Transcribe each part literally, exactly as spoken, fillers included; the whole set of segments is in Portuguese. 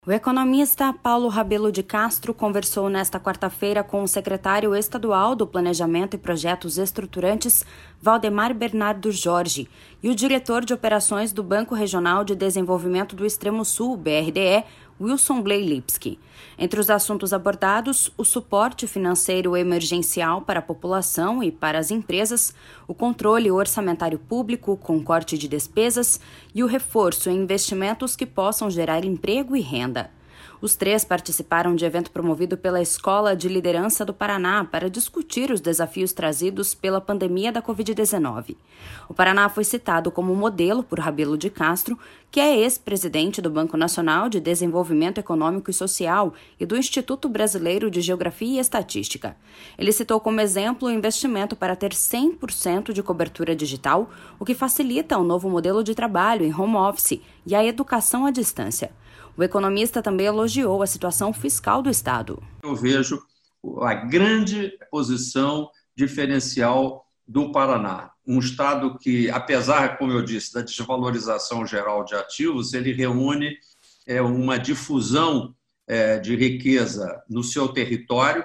O economista Paulo Rabelo de Castro conversou nesta quarta-feira com o secretário estadual do Planejamento e Projetos Estruturantes, Valdemar Bernardo Jorge, e o diretor de operações do Banco Regional de Desenvolvimento do Extremo Sul, B R D E, Wilson Bley Lipski. Entre os assuntos abordados, o suporte financeiro emergencial para a população e para as empresas, o controle orçamentário público com corte de despesas e o reforço em investimentos que possam gerar emprego e renda. Os três participaram de evento promovido pela Escola de Liderança do Paraná para discutir os desafios trazidos pela pandemia da covid dezenove. O Paraná foi citado como modelo por Rabelo de Castro, que é ex-presidente do Banco Nacional de Desenvolvimento Econômico e Social e do Instituto Brasileiro de Geografia e Estatística. Ele citou como exemplo o investimento para ter cem por cento de cobertura digital, o que facilita o novo modelo de trabalho em home office e a educação à distância. O economista também elogiou a situação fiscal do Estado. Eu vejo a grande posição diferencial do Paraná. Um Estado que, apesar, como eu disse, da desvalorização geral de ativos, ele reúne é, uma difusão é, de riqueza no seu território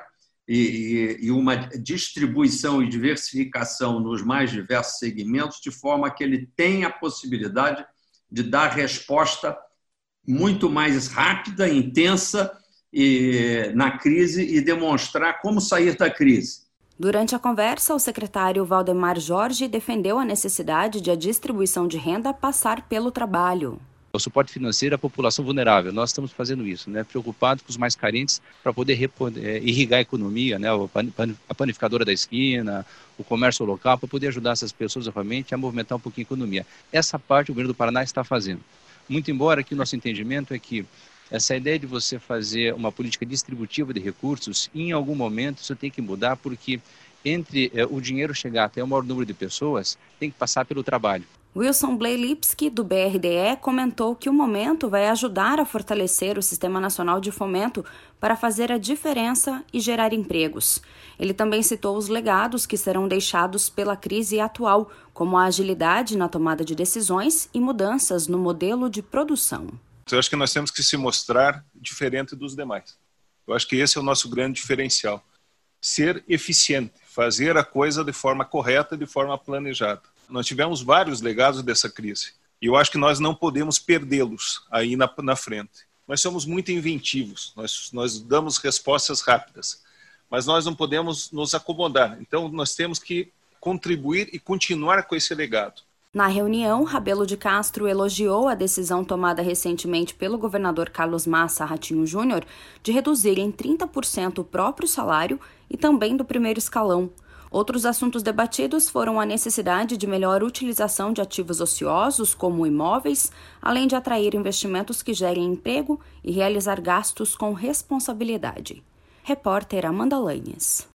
e, e, e uma distribuição e diversificação nos mais diversos segmentos, de forma que ele tem a possibilidade de dar resposta muito mais rápida, intensa e, na crise e demonstrar como sair da crise. Durante a conversa, o secretário Valdemar Jorge defendeu a necessidade de a distribuição de renda passar pelo trabalho. O suporte financeiro à população vulnerável, nós estamos fazendo isso, né? Preocupados com os mais carentes para poder irrigar a economia, né? A panificadora da esquina, o comércio local, para poder ajudar essas pessoas realmente a movimentar um pouquinho a economia. Essa parte o governo do Paraná está fazendo. Muito embora que o nosso entendimento é que essa ideia de você fazer uma política distributiva de recursos, em algum momento isso tem que mudar, porque entre eh, o dinheiro chegar até o maior número de pessoas, tem que passar pelo trabalho. Wilson Bley Lipski, do B R D E, comentou que o momento vai ajudar a fortalecer o Sistema Nacional de Fomento para fazer a diferença e gerar empregos. Ele também citou os legados que serão deixados pela crise atual, como a agilidade na tomada de decisões e mudanças no modelo de produção. Eu acho que nós temos que se mostrar diferente dos demais. Eu acho que esse é o nosso grande diferencial. Ser eficiente, fazer a coisa de forma correta, de forma planejada. Nós tivemos vários legados dessa crise e eu acho que nós não podemos perdê-los aí na, na frente. Nós somos muito inventivos, nós, nós damos respostas rápidas, mas nós não podemos nos acomodar. Então nós temos que contribuir e continuar com esse legado. Na reunião, Rabelo de Castro elogiou a decisão tomada recentemente pelo governador Carlos Massa Ratinho Júnior de reduzir em trinta por cento o próprio salário e também do primeiro escalão. Outros assuntos debatidos foram a necessidade de melhor utilização de ativos ociosos, como imóveis, além de atrair investimentos que gerem emprego e realizar gastos com responsabilidade. Repórter Amanda Lanes.